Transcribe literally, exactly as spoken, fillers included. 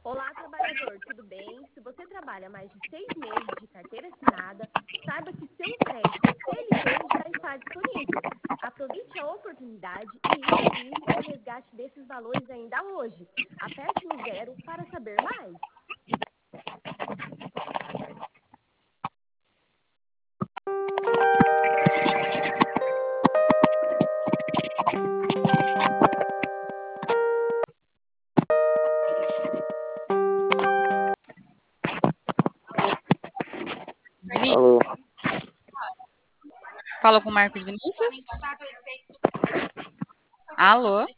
Olá, trabalhador, tudo bem? Se você trabalha mais de seis meses de carteira assinada, saiba que seu crédito C L T já está disponível. Aproveite a oportunidade e inicie o resgate desses valores ainda hoje. Aperte no zero para saber mais. Alô, Fala com o Marcos Vinícius. Alô?